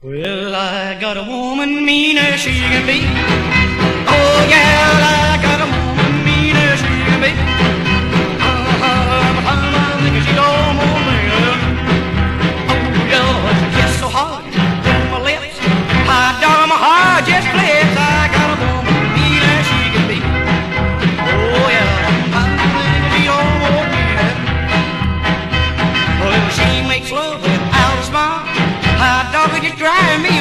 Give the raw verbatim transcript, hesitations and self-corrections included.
Well, I got a woman mean as she can be. Oh, yeah, I got a woman mean as she can be. Uh-huh, I think she's almost there. Oh, yeah, she gets so hard with my lips. High down my heart just flips. I got a woman mean as she can be. Oh, yeah, I think she's almost there. Well, she makes love without a smile. High dog, you drive me